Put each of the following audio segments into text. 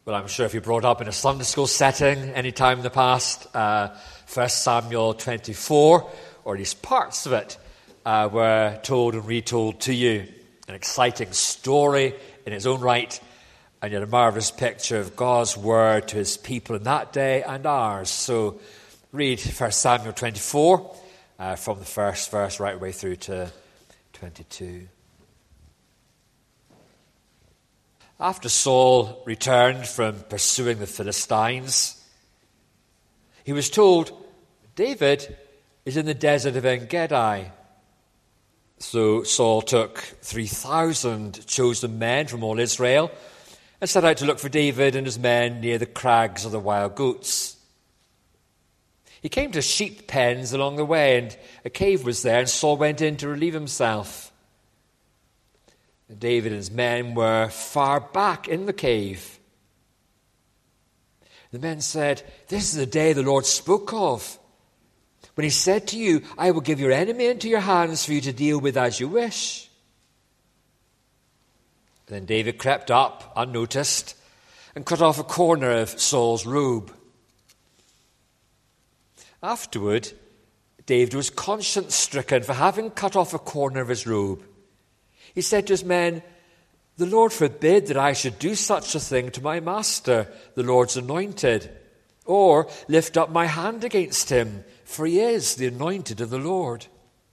Well, I'm sure if you brought up in a Sunday school setting any time in the past, 1 Samuel 24, or at least parts of it, were told and retold to you. An exciting story in its own right, and yet a marvellous picture of God's word to his people in that day and ours. So read 1 Samuel 24 from the first verse right away through to 22. After Saul returned from pursuing the Philistines, he was told, David is in the desert of En-Gedi. So Saul took 3,000 chosen men from all Israel and set out to look for David and his men near the crags of the wild goats. He came to sheep pens along the way, and a cave was there, and Saul went in to relieve himself. David and his men were far back in the cave. The men said, "This is the day the Lord spoke of, when he said to you, 'I will give your enemy into your hands for you to deal with as you wish.'" Then David crept up, unnoticed, and cut off a corner of Saul's robe. Afterward, David was conscience-stricken for having cut off a corner of his robe. He said to his men, "The Lord forbid that I should do such a thing to my master, the Lord's anointed, or lift up my hand against him, for he is the anointed of the Lord."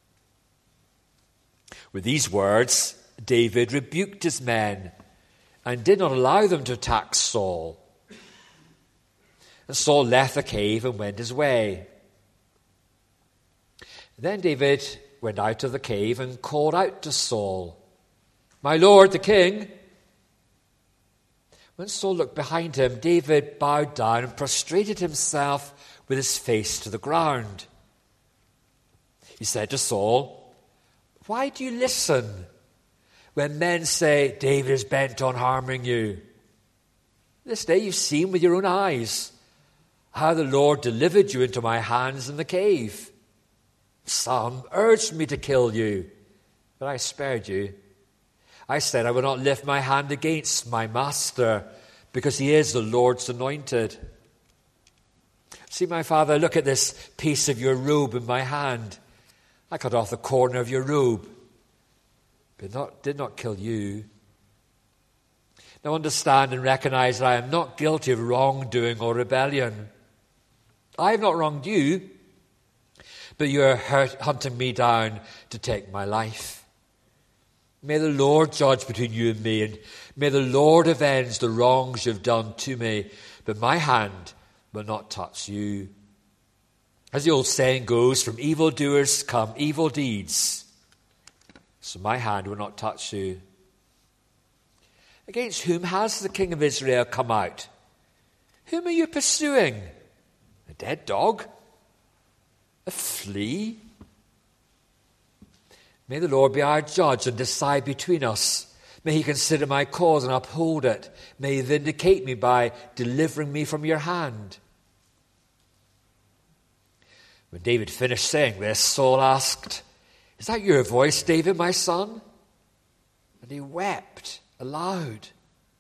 With these words, David rebuked his men and did not allow them to attack Saul. And Saul left the cave and went his way. Then David went out of the cave and called out to Saul, "My lord, the king." When Saul looked behind him, David bowed down and prostrated himself with his face to the ground. He said to Saul, "Why do you listen when men say David is bent on harming you? This day you've seen with your own eyes how the Lord delivered you into my hands in the cave. Some urged me to kill you, but I spared you. I said I will not lift my hand against my master, because he is the Lord's anointed. See, my father, look at this piece of your robe in my hand. I cut off the corner of your robe, but did not kill you. Now understand and recognize that I am not guilty of wrongdoing or rebellion. I have not wronged you, but you are hunting me down to take my life. May the Lord judge between you and me, and may the Lord avenge the wrongs you have done to me, but my hand will not touch you. As the old saying goes, from evildoers come evil deeds, so my hand will not touch you. Against whom has the king of Israel come out? Whom are you pursuing? A dead dog? A flea? May the Lord be our judge and decide between us. May he consider my cause and uphold it. May he vindicate me by delivering me from your hand." When David finished saying this, Saul asked, "Is that your voice, David, my son?" And he wept aloud.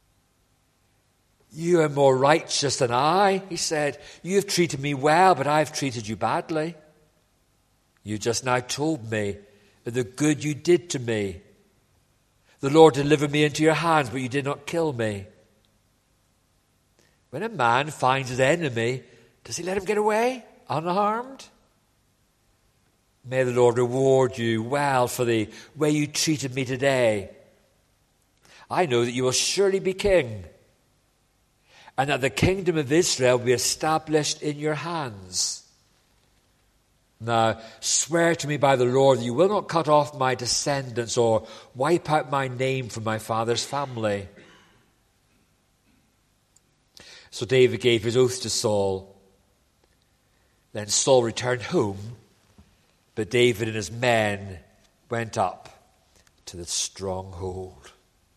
"You are more righteous than I," he said. "You have treated me well, but I have treated you badly. You just now told me the good you did to me. The Lord delivered me into your hands, but you did not kill me. When a man finds his enemy, does he let him get away unharmed? May the Lord reward you well for the way you treated me today. I know that you will surely be king, and that the kingdom of Israel will be established in your hands. Now, swear to me by the Lord that you will not cut off my descendants or wipe out my name from my father's family." So David gave his oath to Saul. Then Saul returned home, but David and his men went up to the stronghold.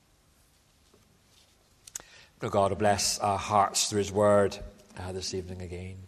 May God bless our hearts through his word this evening again.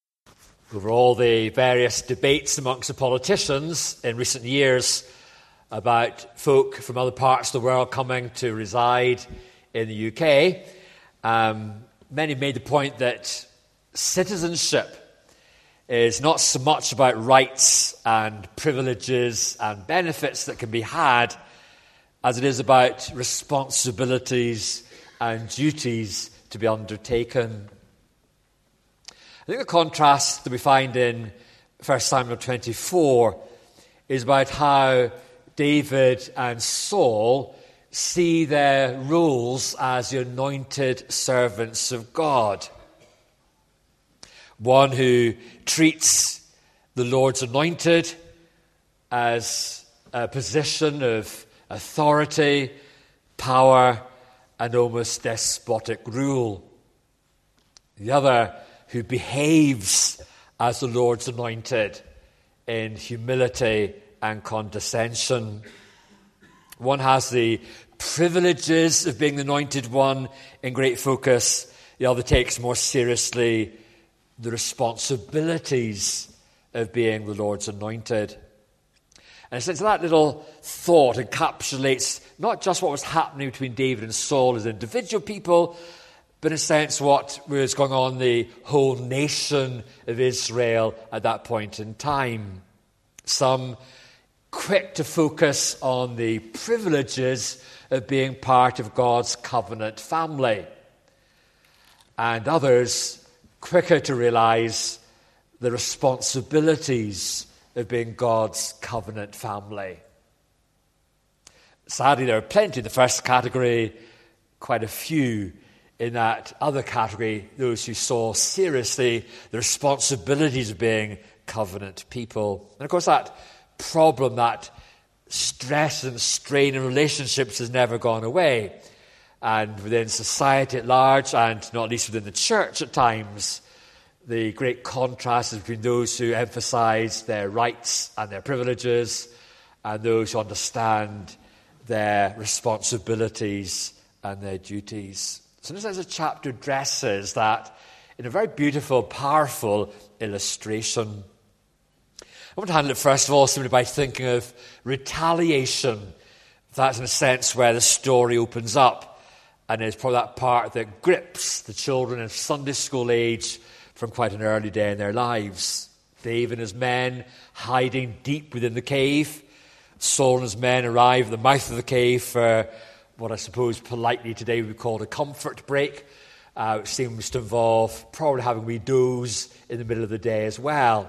Over all the various debates amongst the politicians in recent years, about folk from other parts of the world coming to reside in the UK. Many made the point that citizenship is not so much about rights and privileges and benefits that can be had as it is about responsibilities and duties to be undertaken. I think the contrast that we find in 1 Samuel 24 is about how David and Saul see their roles as the anointed servants of God. One who treats the Lord's anointed as a position of authority, power, and almost despotic rule. The other who behaves as the Lord's anointed in humility and condescension. One has the privileges of being the anointed one in great focus. The other takes more seriously the responsibilities of being the Lord's anointed. And since that little thought encapsulates not just what was happening between David and Saul as individual people, but in a sense what was going on in the whole nation of Israel at that point in time. Some quick to focus on the privileges of being part of God's covenant family, and others quicker to realize the responsibilities of being God's covenant family. Sadly, there are plenty in the first category, quite a few in that other category, those who saw seriously the responsibilities of being covenant people. And of course, that problem, that stress and strain in relationships has never gone away. And within society at large, and not least within the church at times, the great contrast is between those who emphasize their rights and their privileges and those who understand their responsibilities and their duties. So this is a chapter addresses that in a very beautiful, powerful illustration. I want to handle it first of all simply by thinking of retaliation. That's in a sense where the story opens up, and it's probably that part that grips the children of Sunday school age from quite an early day in their lives. David and his men hiding deep within the cave. Saul and his men arrive at the mouth of the cave for what I suppose politely today we would call a comfort break, which seems to involve probably having a wee doze in the middle of the day as well.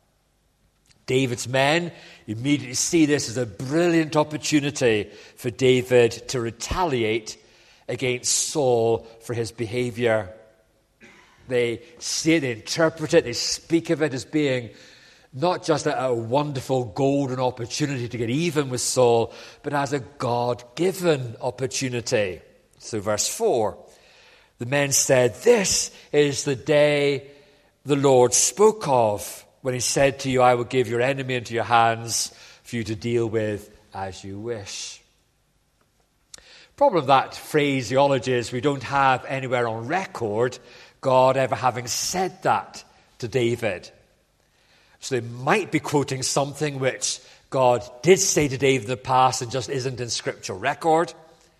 David's men immediately see this as a brilliant opportunity for David to retaliate against Saul for his behavior. They see it, they interpret it, they speak of it as being not just a wonderful golden opportunity to get even with Saul, but as a God-given opportunity. So verse 4, the men said, "This is the day the Lord spoke of, when he said to you, I will give your enemy into your hands for you to deal with as you wish." Problem of that phraseology is we don't have anywhere on record God ever having said that to David. So they might be quoting something which God did say to David in the past and just isn't in scriptural record.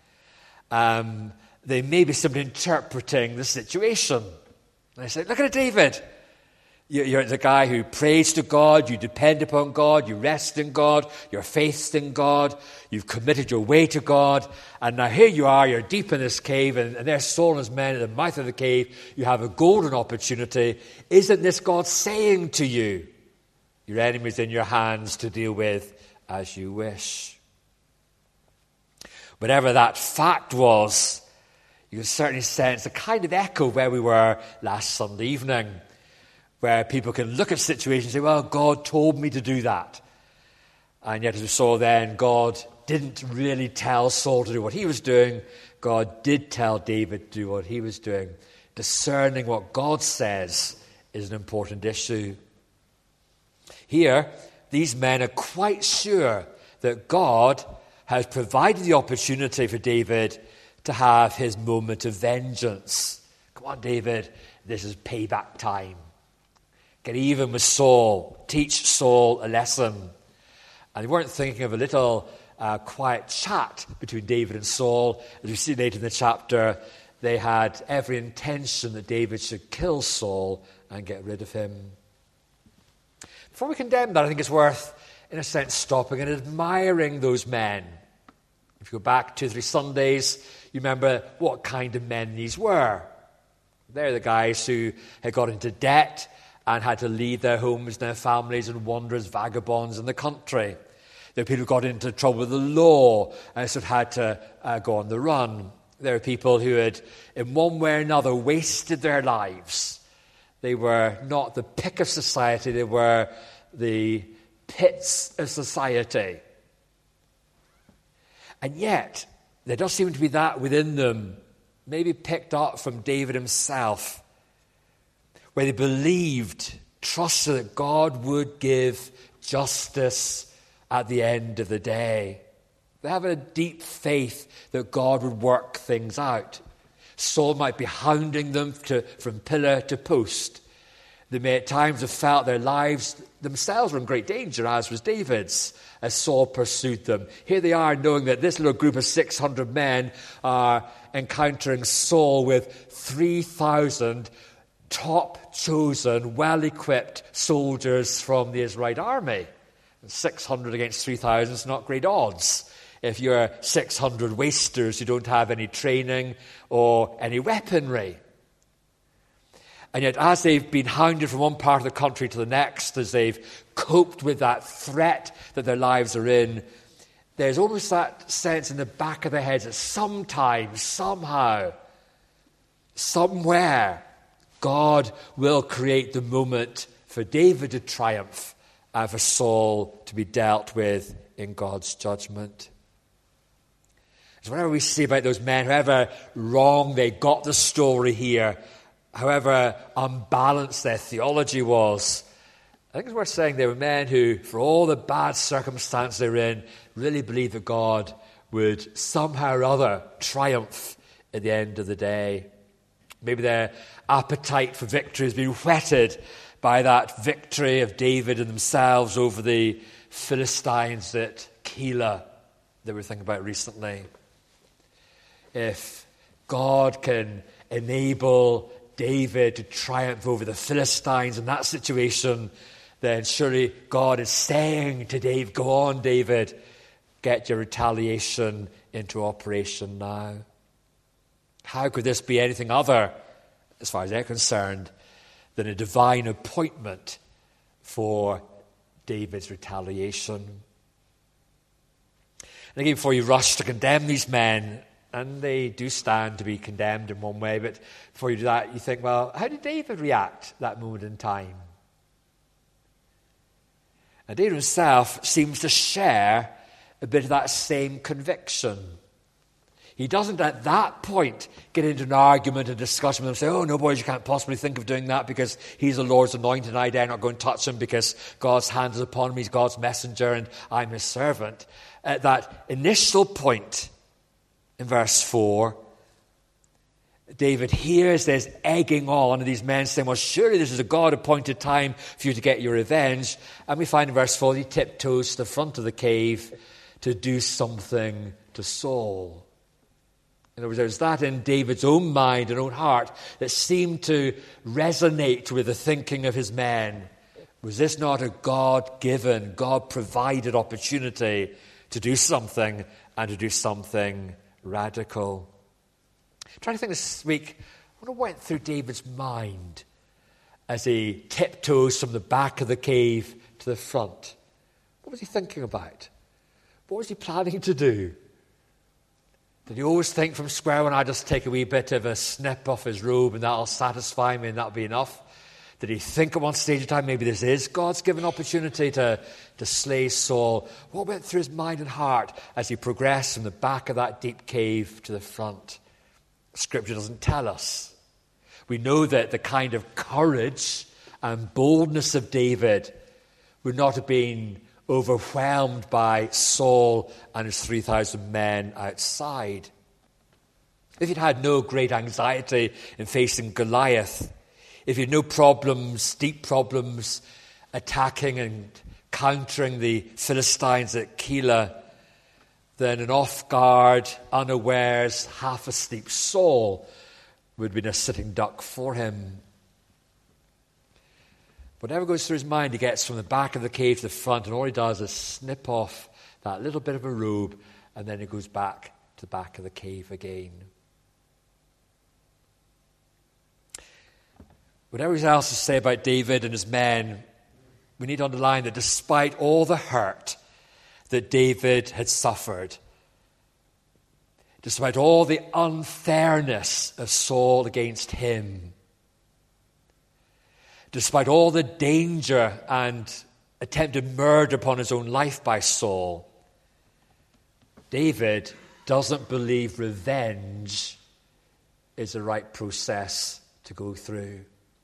They may be simply interpreting the situation. And they say, look at it, David. You're the guy who prays to God, you depend upon God, you rest in God, your faith's in God, you've committed your way to God, and now here you are, you're deep in this cave, and there's Saul and his men at the mouth of the cave, you have a golden opportunity. Isn't this God saying to you, your enemy's in your hands to deal with as you wish? Whatever that fact was, you can certainly sense a kind of echo where we were last Sunday evening, where people can look at situations and say, well, God told me to do that. And yet, as we saw then, God didn't really tell Saul to do what he was doing. God did tell David to do what he was doing. Discerning what God says is an important issue. Here, these men are quite sure that God has provided the opportunity for David to have his moment of vengeance. Come on, David, this is payback time. Get even with Saul. Teach Saul a lesson. And they weren't thinking of a little quiet chat between David and Saul. As we see later in the chapter, they had every intention that David should kill Saul and get rid of him. Before we condemn that, I think it's worth, in a sense, stopping and admiring those men. If you go back 2 or 3 Sundays, you remember what kind of men these were. They're the guys who had got into debt and had to leave their homes and their families and wander as vagabonds in the country. There are people who got into trouble with the law and sort of had to go on the run. There are people who had, in one way or another, wasted their lives. They were not the pick of society, they were the pits of society. And yet, there does seem to be that within them, maybe picked up from David himself, where they believed, trusted that God would give justice at the end of the day. They have a deep faith that God would work things out. Saul might be hounding them from pillar to post. They may at times have felt their lives themselves were in great danger, as was David's, as Saul pursued them. Here they are, knowing that this little group of 600 men are encountering Saul with 3,000 top chosen, well-equipped soldiers from the Israelite army. 600 against 3,000 is not great odds. If you're 600 wasters who don't have any training or any weaponry. And yet, as they've been hounded from one part of the country to the next, as they've coped with that threat that their lives are in, there's almost that sense in the back of their heads that sometime, somehow, somewhere, God will create the moment for David to triumph and for Saul to be dealt with in God's judgment. So whatever we see about those men, however wrong they got the story here, however unbalanced their theology was, I think it's worth saying they were men who, for all the bad circumstances they're in, really believed that God would somehow or other triumph at the end of the day. Maybe their appetite for victory has been whetted by that victory of David and themselves over the Philistines at Keilah that we were thinking about recently. If God can enable David to triumph over the Philistines in that situation, then surely God is saying to David, go on, David, get your retaliation into operation now. How could this be anything other, as far as they're concerned, than a divine appointment for David's retaliation? And again, before you rush to condemn these men, and they do stand to be condemned in one way, but before you do that, you think, well, how did David react that moment in time? And David himself seems to share a bit of that same conviction. He doesn't at that point get into an argument, a discussion with them, say, oh, no, boys, you can't possibly think of doing that because he's the Lord's anointed and I dare not go and touch him because God's hand is upon him, he's God's messenger and I'm his servant. At that initial point in verse 4, David hears there's egging on, and these men saying, well, surely this is a God-appointed time for you to get your revenge. And we find in verse 4, he tiptoes to the front of the cave to do something to Saul. In other words, there's that in David's own mind and own heart that seemed to resonate with the thinking of his men. Was this not a God-given, God-provided opportunity to do something and to do something radical? I'm trying to think this week, what went through David's mind as he tiptoes from the back of the cave to the front? What was he thinking about? What was he planning to do? Did he always think from square one, I'll just take a wee bit of a snip off his robe and that'll satisfy me and that'll be enough? Did he think at one stage of time, maybe this is God's given opportunity to slay Saul? What went through his mind and heart as he progressed from the back of that deep cave to the front? Scripture doesn't tell us. We know that the kind of courage and boldness of David would not have been overwhelmed by Saul and his 3,000 men outside. If he'd had no great anxiety in facing Goliath, if he had no problems, deep problems, attacking and countering the Philistines at Keilah, then an off-guard, unawares, half-asleep Saul would have been a sitting duck for him. Whatever goes through his mind, he gets from the back of the cave to the front, and all he does is snip off that little bit of a robe, and then he goes back to the back of the cave again. Whatever else to say about David and his men, we need to underline that despite all the hurt that David had suffered, despite all the unfairness of Saul against him, despite all the danger and attempted murder upon his own life by Saul, David doesn't believe revenge is the right process to go through.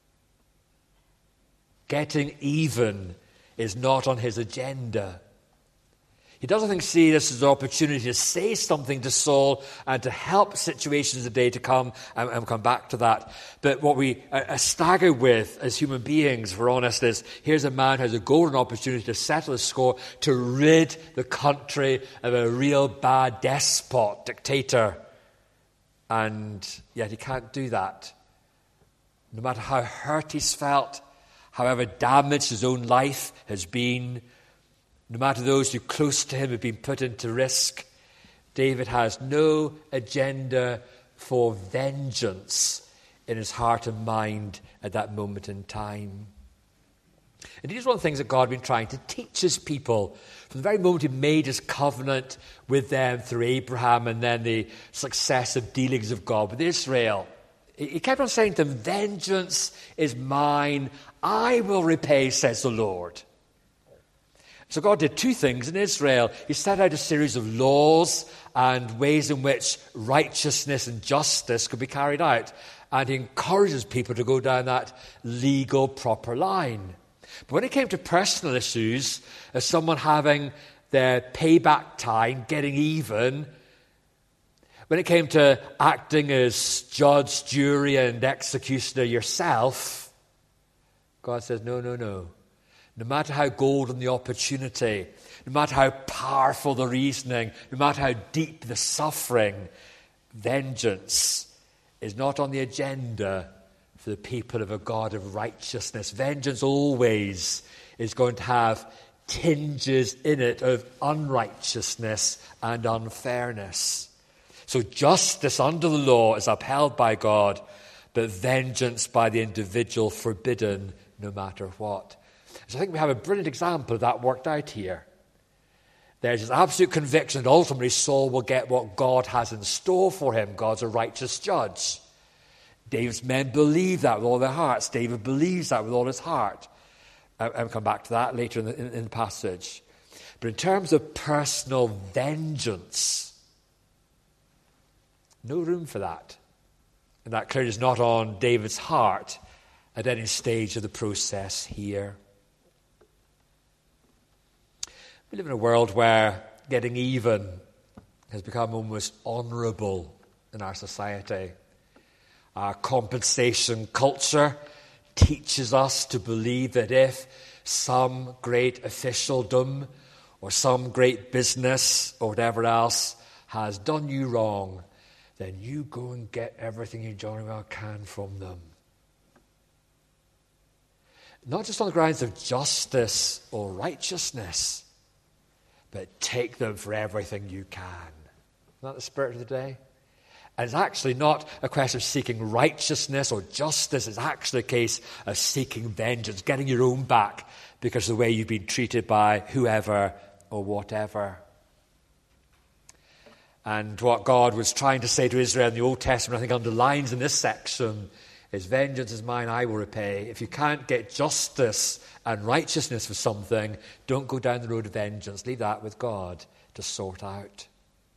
Getting even is not on his agenda. He doesn't see this as an opportunity to say something to Saul and to help situations the day to come, and we'll come back to that. But what we are staggered with as human beings, if we're honest, is here's a man who has a golden opportunity to settle the score, to rid the country of a real bad despot, dictator. And yet he can't do that. No matter how hurt he's felt, however damaged his own life has been, no matter those who are close to him have been put into risk, David has no agenda for vengeance in his heart and mind at that moment in time. And here's one of the things that God had been trying to teach his people from the very moment he made his covenant with them through Abraham and then the successive dealings of God with Israel. He kept on saying to them, vengeance is mine, I will repay, says the Lord. So God did two things in Israel. He set out a series of laws and ways in which righteousness and justice could be carried out. And he encourages people to go down that legal, proper line. But when it came to personal issues, as someone having their payback time, getting even, when it came to acting as judge, jury, and executioner yourself, God says, no, no, no. No matter how golden the opportunity, no matter how powerful the reasoning, no matter how deep the suffering, vengeance is not on the agenda for the people of a God of righteousness. Vengeance always is going to have tinges in it of unrighteousness and unfairness. So justice under the law is upheld by God, but vengeance by the individual forbidden no matter what. So I think we have a brilliant example of that worked out here. There's this absolute conviction that ultimately Saul will get what God has in store for him. God's a righteous judge. David's men believe that with all their hearts. David believes that with all his heart. I'll come back to that later in the passage. But in terms of personal vengeance, no room for that. And that clearly is not on David's heart at any stage of the process here. We live in a world where getting even has become almost honourable in our society. Our compensation culture teaches us to believe that if some great officialdom or some great business or whatever else has done you wrong, then you go and get everything you jolly well can from them. Not just on the grounds of justice or righteousness, but take them for everything you can. Isn't that the spirit of the day? And it's actually not a question of seeking righteousness or justice. It's actually a case of seeking vengeance, getting your own back because of the way you've been treated by whoever or whatever. And what God was trying to say to Israel in the Old Testament, I think underlines in this section, is vengeance is mine, I will repay. If you can't get justice and righteousness for something, don't go down the road of vengeance. Leave that with God to sort out.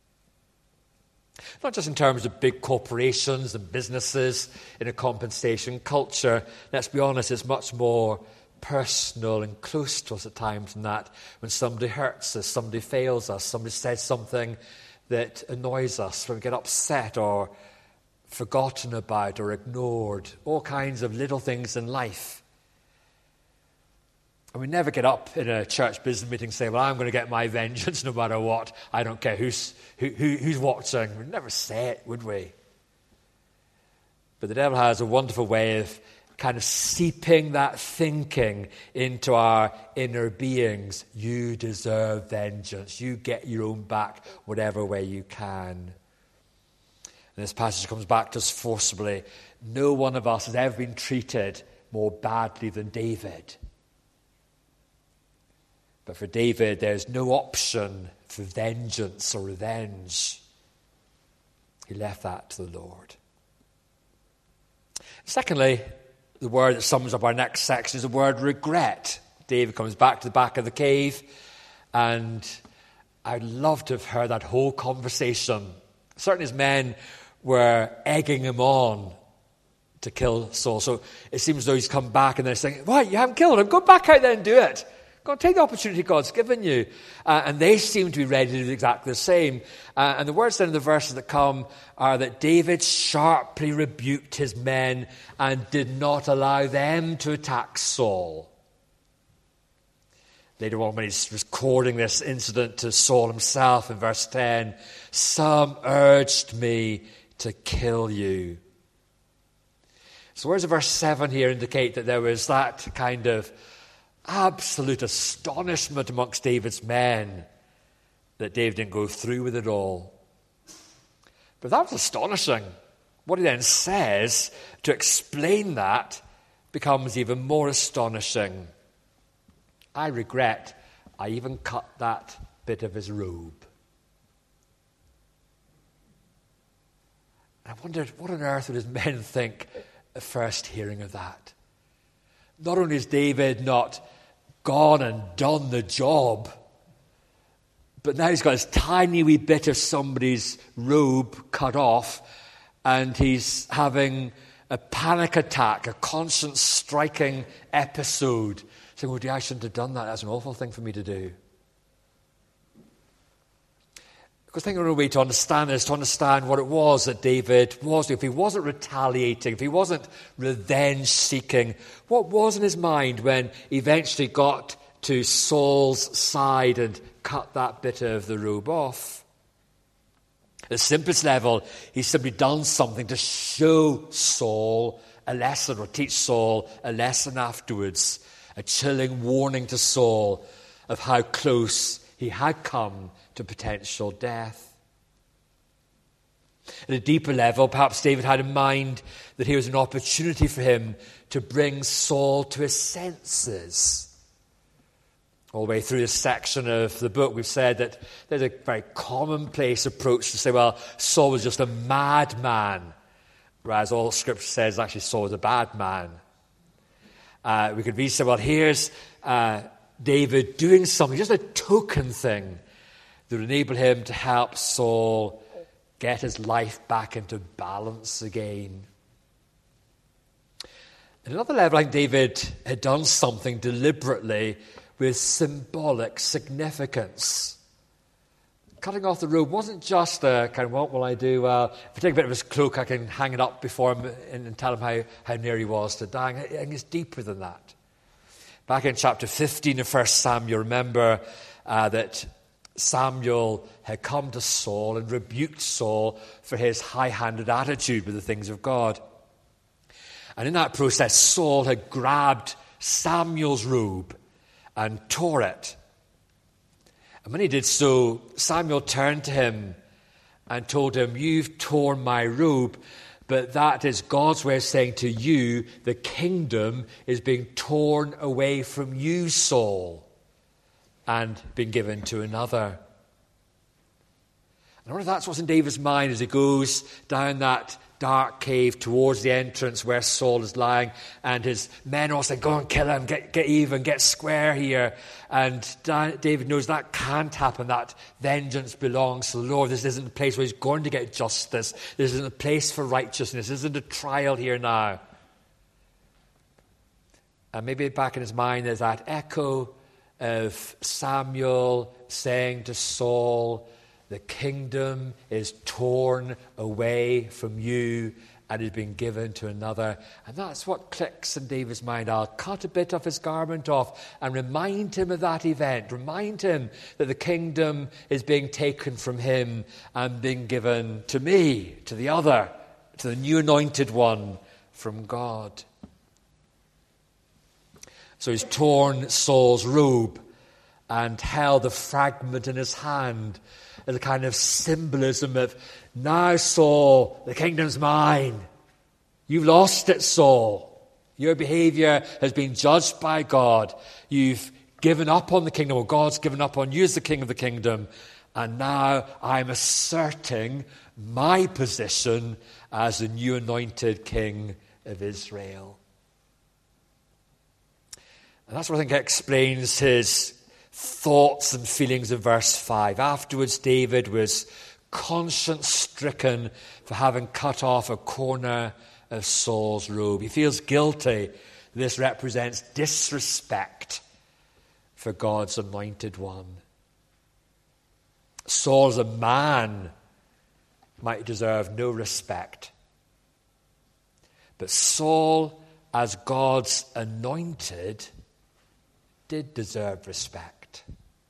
Not just in terms of big corporations and businesses in a compensation culture. Let's be honest, it's much more personal and close to us at times than that. When somebody hurts us, somebody fails us, somebody says something that annoys us, when we get upset or forgotten about or ignored, all kinds of little things in life. And we never get up in a church business meeting and say, well, I'm going to get my vengeance no matter what. I don't care who's watching. We'd never say it, would we? But the devil has a wonderful way of kind of seeping that thinking into our inner beings. You deserve vengeance. You get your own back whatever way you can. And this passage comes back to us forcibly. No one of us has ever been treated more badly than David. But for David, there's no option for vengeance or revenge. He left that to the Lord. Secondly, the word that sums up our next section is the word regret. David comes back to the back of the cave, and I'd love to have heard that whole conversation. Certainly his men were egging him on to kill Saul. So it seems as though he's come back and they're saying, "Why, you haven't killed him? Go back out there and do it. Go and take the opportunity God's given you." And they seem to be ready to do exactly the same. And the words then in the verses that come are that David sharply rebuked his men and did not allow them to attack Saul. Later on, when he's recording this incident to Saul himself in verse 10, "Some urged me to kill you." So words of verse 7 here indicate that there was that kind of absolute astonishment amongst David's men that David didn't go through with it all. But that was astonishing. What he then says to explain that becomes even more astonishing. "I regret I even cut that bit of his robe." I wondered, what on earth would his men think at first hearing of that? Not only is David not gone and done the job, but now he's got this tiny wee bit of somebody's robe cut off, and he's having a panic attack, a constant striking episode. Saying, "Oh dear, I shouldn't have done that. That's an awful thing for me to do." Because I think another way to understand this, to understand what it was that David was. If he wasn't retaliating, if he wasn't revenge-seeking, what was in his mind when he eventually got to Saul's side and cut that bit of the robe off? At the simplest level, he's simply done something to show Saul a lesson, or teach Saul a lesson afterwards. A chilling warning to Saul of how close he had come to potential death. At a deeper level, perhaps David had in mind that here was an opportunity for him to bring Saul to his senses. All the way through this section of the book, we've said that there's a very commonplace approach to say, well, Saul was just a madman, whereas all Scripture says actually Saul was a bad man. We could read, say, well, here's David doing something, just a token thing that would enable him to help Saul get his life back into balance again. At another level, I think David had done something deliberately with symbolic significance. Cutting off the robe wasn't just a kind of, what will I do? Well, if I take a bit of his cloak, I can hang it up before him and tell him how near he was to dying. I think it's deeper than that. Back in chapter 15 of 1 Samuel, remember that Samuel had come to Saul and rebuked Saul for his high-handed attitude with the things of God. And in that process, Saul had grabbed Samuel's robe and tore it. And when he did so, Samuel turned to him and told him, "You've torn my robe, but that is God's way of saying to you, the kingdom is being torn away from you, Saul, and being given to another." And I wonder if that's what's in David's mind as he goes down that dark cave towards the entrance where Saul is lying, and his men all say, "Go and kill him, get even, get square here." And David knows that can't happen. That vengeance belongs to the Lord. This isn't a place where he's going to get justice. This isn't a place for righteousness. This isn't a trial here now. And maybe back in his mind there's that echo of Samuel saying to Saul, "The kingdom is torn away from you and he's been given to another. And that's what clicks in David's mind. I'll cut a bit of his garment off and remind him of that event. Remind him that the kingdom is being taken from him and being given to me, to the other, to the new anointed one from God. So he's torn Saul's robe and held the fragment in his hand as a kind of symbolism of, now, Saul, the kingdom's mine. You've lost it, Saul. Your behavior has been judged by God. You've given up on the kingdom, or God's given up on you as the king of the kingdom. And now I'm asserting my position as the new anointed king of Israel. And that's what I think explains his thoughts and feelings in verse 5. Afterwards, David was conscience-stricken for having cut off a corner of Saul's robe. He feels guilty. This represents disrespect for God's anointed one. Saul as a man might deserve no respect. But Saul as God's anointed did deserve respect.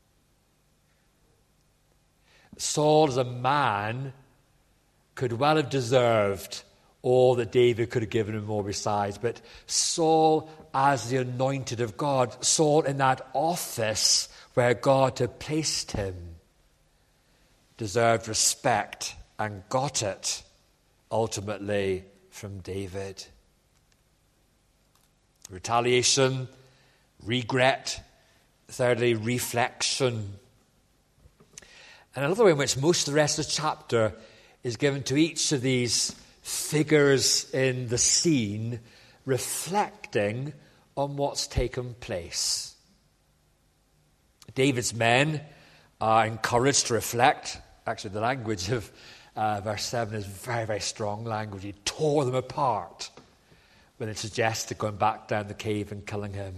Saul as a man could well have deserved all that David could have given him more besides. But Saul as the anointed of God, Saul in that office where God had placed him, deserved respect and got it ultimately from David. Retaliation, regret, thirdly, reflection. And another way in which most of the rest of the chapter is given to each of these figures in the scene, reflecting on what's taken place. David's men are encouraged to reflect. Actually, the language of verse 7 is very, very strong language. He tore them apart when it suggested going back down the cave and killing him.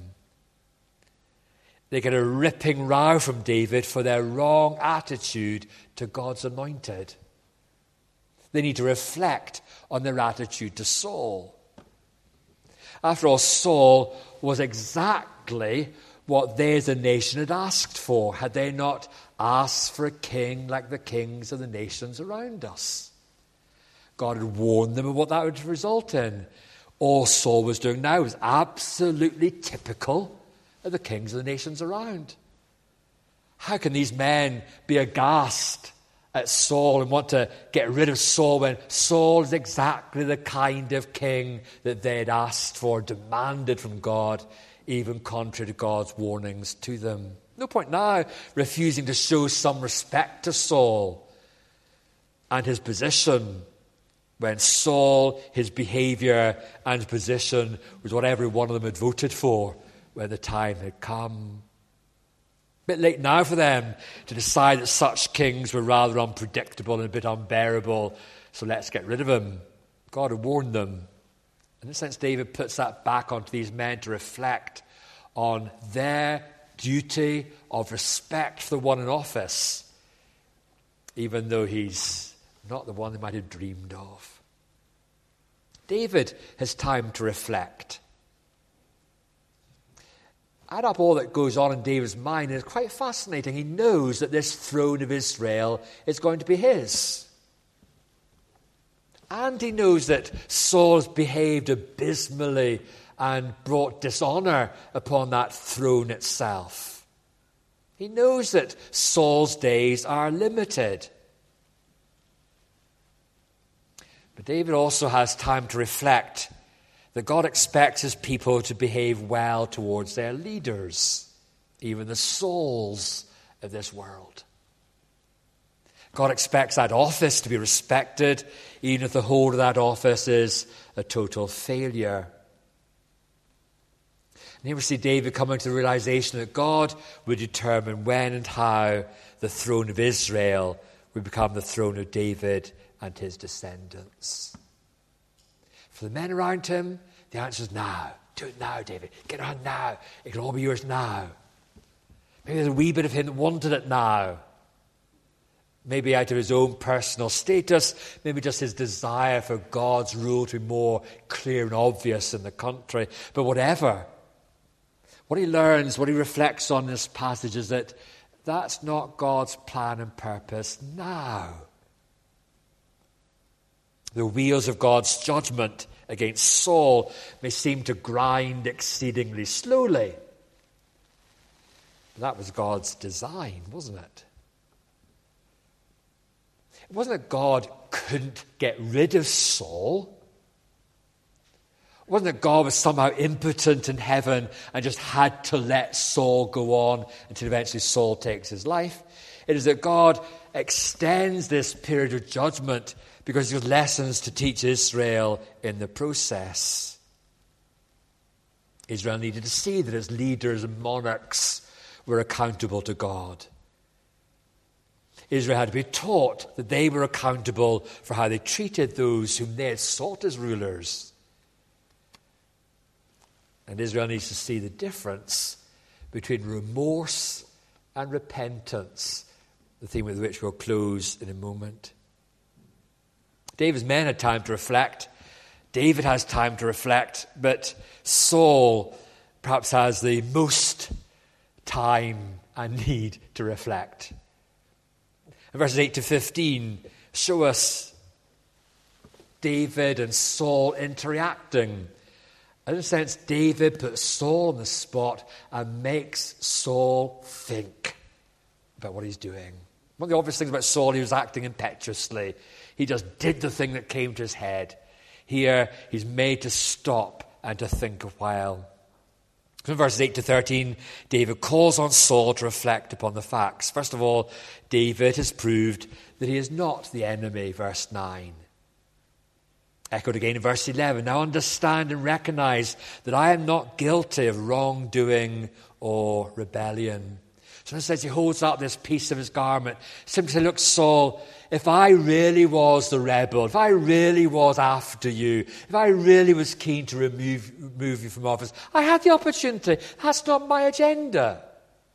They get a ripping row from David for their wrong attitude to God's anointed. They need to reflect on their attitude to Saul. After all, Saul was exactly what they as a nation had asked for, had they not asked for a king like the kings of the nations around us. God had warned them of what that would result in. All Saul was doing now was absolutely typical of the kings of the nations around. How can these men be aghast at Saul and want to get rid of Saul when Saul is exactly the kind of king that they had asked for, demanded from God, even contrary to God's warnings to them? No point now refusing to show some respect to Saul and his position, when Saul, his behavior and his position was what every one of them had voted for when the time had come. A bit late now for them to decide that such kings were rather unpredictable and a bit unbearable, so let's get rid of them. God had warned them. In a sense, David puts that back onto these men to reflect on their duty of respect for the one in office, even though he's not the one they might have dreamed of. David has time to reflect. Add up all that goes on in David's mind, and it's quite fascinating. He knows that this throne of Israel is going to be his. And he knows that Saul has behaved abysmally and brought dishonor upon that throne itself. He knows that Saul's days are limited. But David also has time to reflect that God expects his people to behave well towards their leaders, even the Sauls of this world. God expects that office to be respected, even if the hold of that office is a total failure. And here we see David coming to the realization that God would determine when and how the throne of Israel would become the throne of David and his descendants. For the men around him, the answer is now. Do it now, David. Get on now. It can all be yours now. Maybe there's a wee bit of him that wanted it now. Maybe out of his own personal status, maybe just his desire for God's rule to be more clear and obvious in the country. But whatever, what he learns, what he reflects on in this passage is that that's not God's plan and purpose now. The wheels of God's judgment against Saul may seem to grind exceedingly slowly. But that was God's design, wasn't it? It wasn't that God couldn't get rid of Saul. It wasn't that God was somehow impotent in heaven and just had to let Saul go on until eventually Saul takes his life. It is that God extends this period of judgment because he has lessons to teach Israel in the process. Israel needed to see that its leaders and monarchs were accountable to God. Israel had to be taught that they were accountable for how they treated those whom they had sought as rulers. And Israel needs to see the difference between remorse and repentance, the theme with which we'll close in a moment. David's men had time to reflect. David has time to reflect, but Saul perhaps has the most time and need to reflect. And verses 8 to 15 show us David and Saul interacting. In a sense, David puts Saul on the spot and makes Saul think about what he's doing. One of the obvious things about Saul, he was acting impetuously. He just did the thing that came to his head. Here, he's made to stop and to think a while. From verses 8 to 13, David calls on Saul to reflect upon the facts. First of all, David has proved that he is not the enemy, verse 9. Echoed again in verse 11, now understand and recognize that I am not guilty of wrongdoing or rebellion. So it says he holds up this piece of his garment, simply says, look, Saul, if I really was the rebel, if I really was after you, if I really was keen to remove you from office, I had the opportunity. That's not my agenda.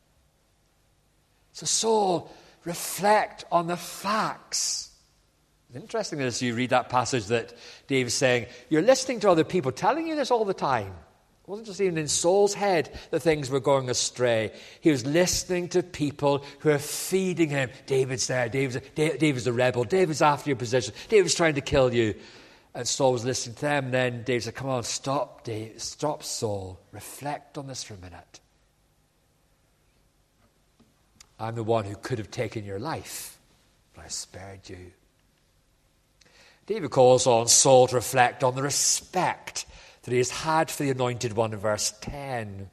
So Saul, reflect on the facts. It's interesting as you read that passage that David's saying, you're listening to other people telling you this all the time. It wasn't just even in Saul's head that things were going astray. He was listening to people who are feeding him. David's there. David's a rebel. David's after your position. David's trying to kill you. And Saul was listening to them. And then David said, come on, stop, David. Stop, Saul. Reflect on this for a minute. I'm the one who could have taken your life, but I spared you. David calls on Saul to reflect on the respect that he has had for the Anointed One in verse 10. And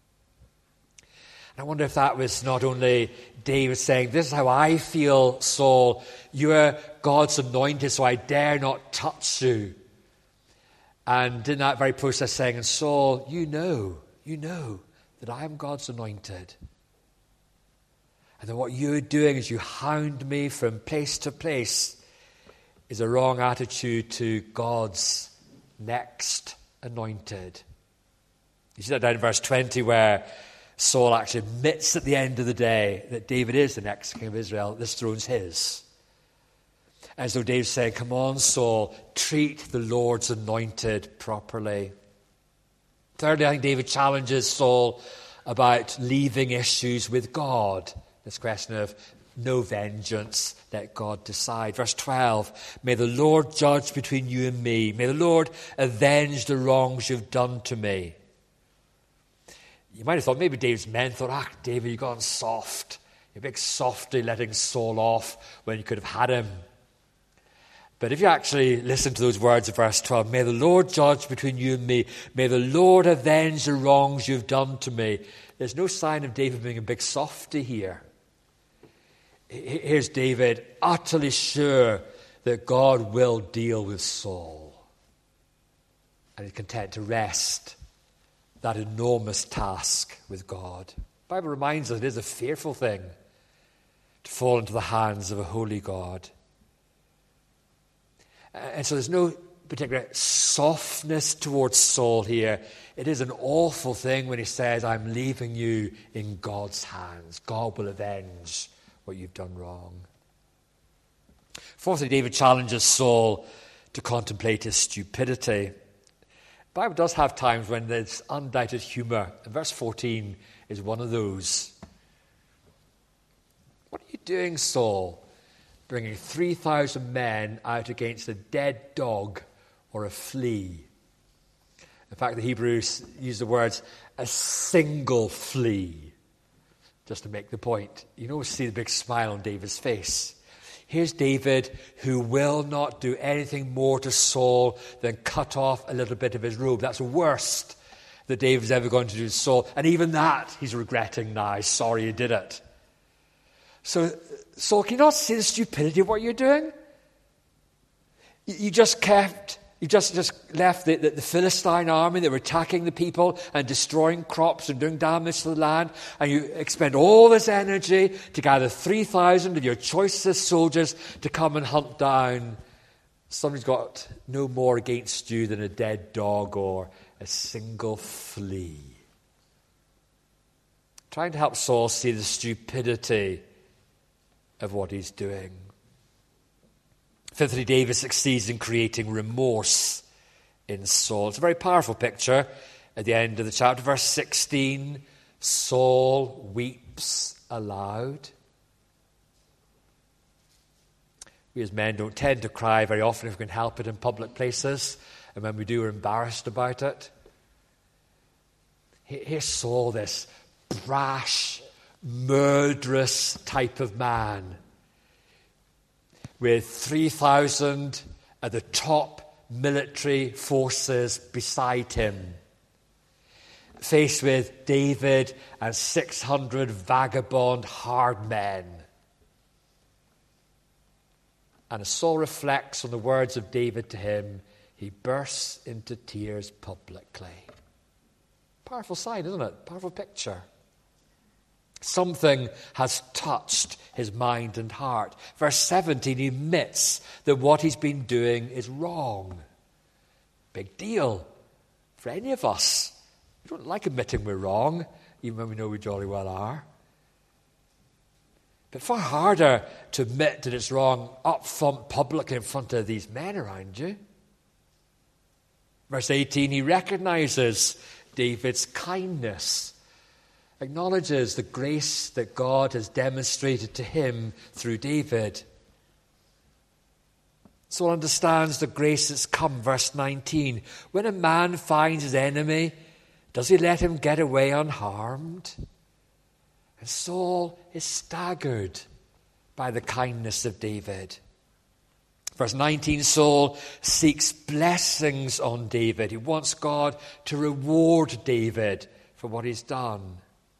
I wonder if that was not only David saying, this is how I feel, Saul. You are God's anointed, so I dare not touch you. And in that very process saying, and Saul, you know that I am God's anointed. And that what you're doing as you hound me from place to place is a wrong attitude to God's next anointed. You see that down in verse 20 where Saul actually admits at the end of the day that David is the next king of Israel. This throne's his. And so David's saying, come on, Saul, treat the Lord's anointed properly. Thirdly, I think David challenges Saul about leaving issues with God. This question of no vengeance, let God decide. Verse 12, may the Lord judge between you and me. May the Lord avenge the wrongs you've done to me. You might have thought, maybe David's men thought, David, you've gone soft. You're a big softy letting Saul off when you could have had him. But if you actually listen to those words of verse 12, may the Lord judge between you and me. May the Lord avenge the wrongs you've done to me. There's no sign of David being a big softy here. Here's David utterly sure that God will deal with Saul. And he's content to rest that enormous task with God. The Bible reminds us it is a fearful thing to fall into the hands of a holy God. And so there's no particular softness towards Saul here. It is an awful thing when he says, I'm leaving you in God's hands. God will avenge what you've done wrong. Fourthly, David challenges Saul to contemplate his stupidity. The Bible does have times when there's undoubted humour, and verse 14 is one of those. What are you doing, Saul, bringing 3,000 men out against a dead dog or a flea? In fact, the Hebrews use the words, a single flea, just to make the point. You can always see the big smile on David's face. Here's David, who will not do anything more to Saul than cut off a little bit of his robe. That's the worst that David's ever going to do to Saul. And even that, he's regretting now. Sorry he did it. So, Saul, can you not see the stupidity of what you're doing? You just left the Philistine army that were attacking the people and destroying crops and doing damage to the land, and you expend all this energy to gather 3,000 of your choicest soldiers to come and hunt down somebody who's got no more against you than a dead dog or a single flea. Trying to help Saul see the stupidity of what he's doing. Fifthly, David succeeds in creating remorse in Saul. It's a very powerful picture at the end of the chapter. Verse 16, Saul weeps aloud. We as men don't tend to cry very often if we can help it in public places. And when we do, we're embarrassed about it. Here's Saul, this brash, murderous type of man, with 3,000 of the top military forces beside him, faced with David and 600 vagabond hard men. And as Saul reflects on the words of David to him, he bursts into tears publicly. Powerful sign, isn't it? Powerful picture. Something has touched his mind and heart. Verse 17, he admits that what he's been doing is wrong. Big deal for any of us. We don't like admitting we're wrong, even when we know we jolly well are. But far harder to admit that it's wrong up front, publicly in front of these men around you. Verse 18, he recognizes David's kindness, acknowledges the grace that God has demonstrated to him through David. Saul understands the grace that's come. Verse 19, when a man finds his enemy, does he let him get away unharmed? And Saul is staggered by the kindness of David. Verse 19, Saul seeks blessings on David. He wants God to reward David for what he's done.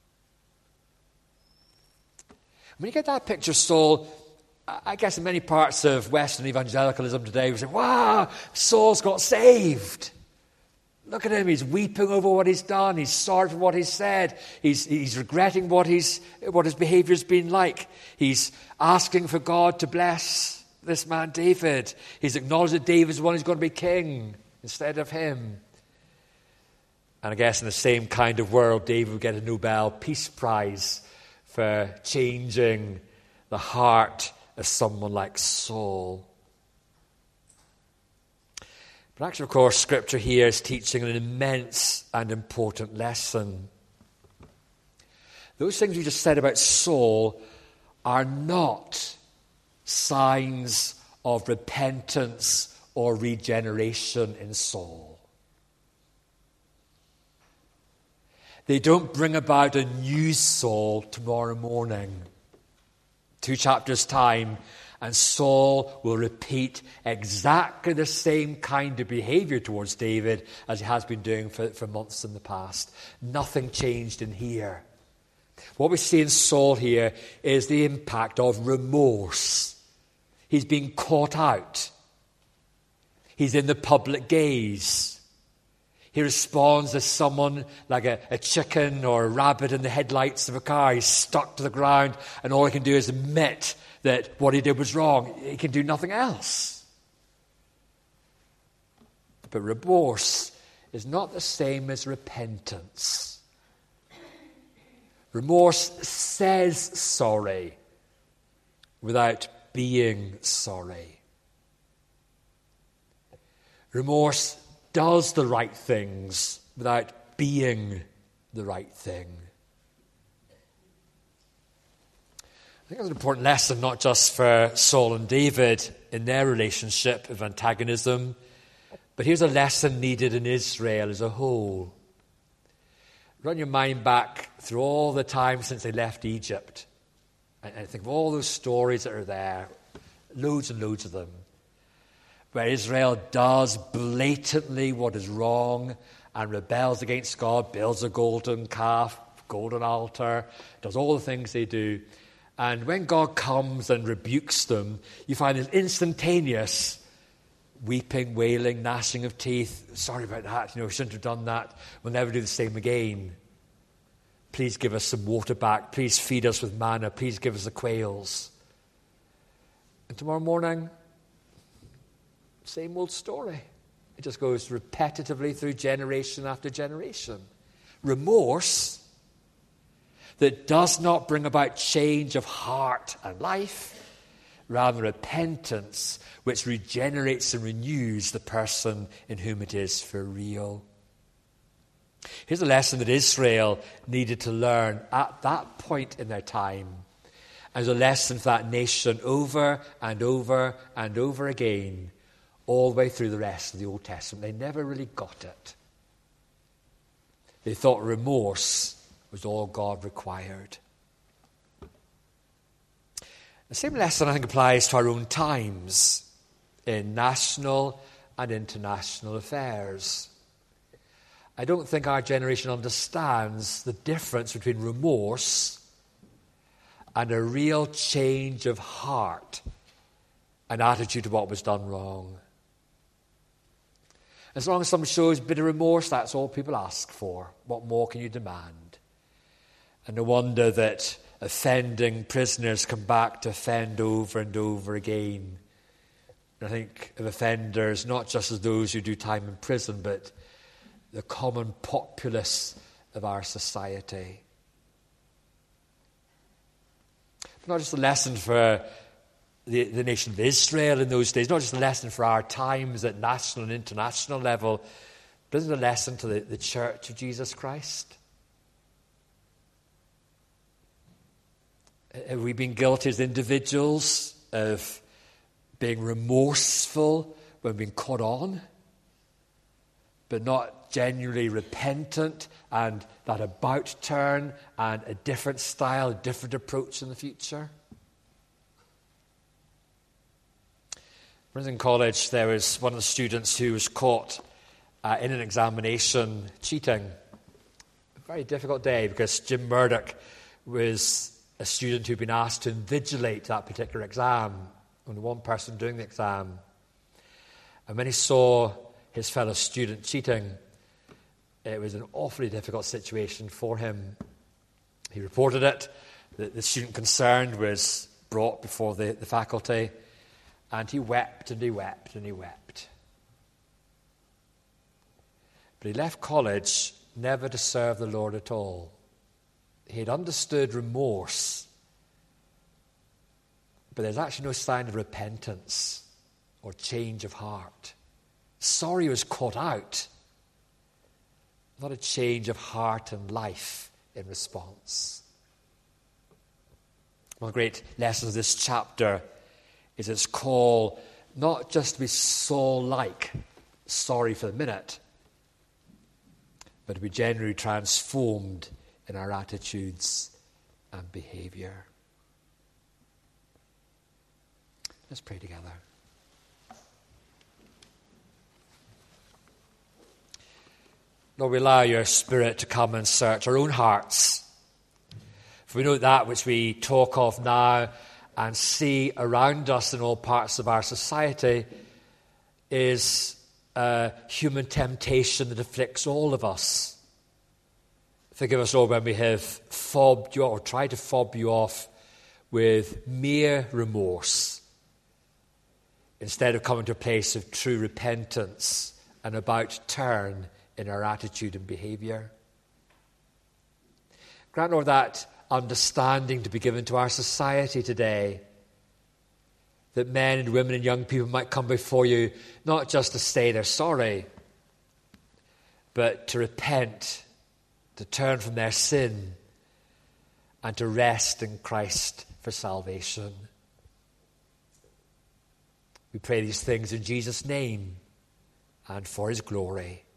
When you get that picture of Saul, I guess in many parts of Western evangelicalism today, we say, wow, Saul's got saved. Look at him, he's weeping over what he's done. He's sorry for what he's said. He's regretting what his behavior's been like. He's asking for God to bless this man David. He's acknowledged that David's the one who's going to be king instead of him. And I guess in the same kind of world, David would get a Nobel Peace Prize for changing the heart of someone like Saul. But actually, of course, Scripture here is teaching an immense and important lesson. Those things we just said about Saul are not signs of repentance or regeneration in Saul. They don't bring about a new Saul tomorrow morning. 2 chapters' time, and Saul will repeat exactly the same kind of behavior towards David as he has been doing for months in the past. Nothing changed in here. What we see in Saul here is the impact of remorse. He's being caught out. He's in the public gaze. He responds as someone like a chicken or a rabbit in the headlights of a car. He's stuck to the ground, and all he can do is admit that what he did was wrong. He can do nothing else. But remorse is not the same as repentance. Remorse says sorry without being sorry. Remorse does the right things without being the right thing. I think that's an important lesson, not just for Saul and David in their relationship of antagonism, but here's a lesson needed in Israel as a whole. Run your mind back through all the time since they left Egypt and think of all those stories that are there, loads and loads of them, where Israel does blatantly what is wrong and rebels against God, builds a golden calf, golden altar, does all the things they do. And when God comes and rebukes them, you find an instantaneous weeping, wailing, gnashing of teeth. Sorry about that. We shouldn't have done that. We'll never do the same again. Please give us some water back. Please feed us with manna. Please give us the quails. And tomorrow morning, same old story. It just goes repetitively through generation after generation. Remorse that does not bring about change of heart and life, rather repentance which regenerates and renews the person in whom it is for real. Here's a lesson that Israel needed to learn at that point in their time, and a lesson for that nation over and over and over again, all the way through the rest of the Old Testament. They never really got it. They thought remorse was all God required. The same lesson, I think, applies to our own times in national and international affairs. I don't think our generation understands the difference between remorse and a real change of heart, an attitude to what was done wrong. As long as someone shows a bit of remorse, that's all people ask for. What more can you demand? And no wonder that offending prisoners come back to offend over and over again. And I think of offenders not just as those who do time in prison, but the common populace of our society. But not just a lesson for the nation of Israel in those days, not just a lesson for our times at national and international level, but isn't it a lesson to the Church of Jesus Christ? Have we been guilty as individuals of being remorseful when being caught on, but not genuinely repentant and that about turn and a different style, a different approach in the future? When I was in college, there was one of the students who was caught in an examination cheating. A very difficult day because Jim Murdoch was a student who'd been asked to invigilate that particular exam, only one person doing the exam. And when he saw his fellow student cheating, it was an awfully difficult situation for him. He reported it. The student concerned was brought before the faculty, and he wept and he wept and he wept. But he left college never to serve the Lord at all. He had understood remorse, but there's actually no sign of repentance or change of heart. Sorry was caught out, not a change of heart and life in response. One of the great lessons of this chapter is its call not just to be Saul-like, sorry for the minute, but to be genuinely transformed in our attitudes and behavior. Let's pray together. Lord, we allow your Spirit to come and search our own hearts. For we know that which we talk of now and see around us in all parts of our society is a human temptation that afflicts all of us. Forgive us, Lord, when we have fobbed you or tried to fob you off with mere remorse instead of coming to a place of true repentance and about turn in our attitude and behavior. Grant, Lord, that understanding to be given to our society today, that men and women and young people might come before you, not just to say they're sorry, but to repent, to turn from their sin, and to rest in Christ for salvation. We pray these things in Jesus' name and for his glory.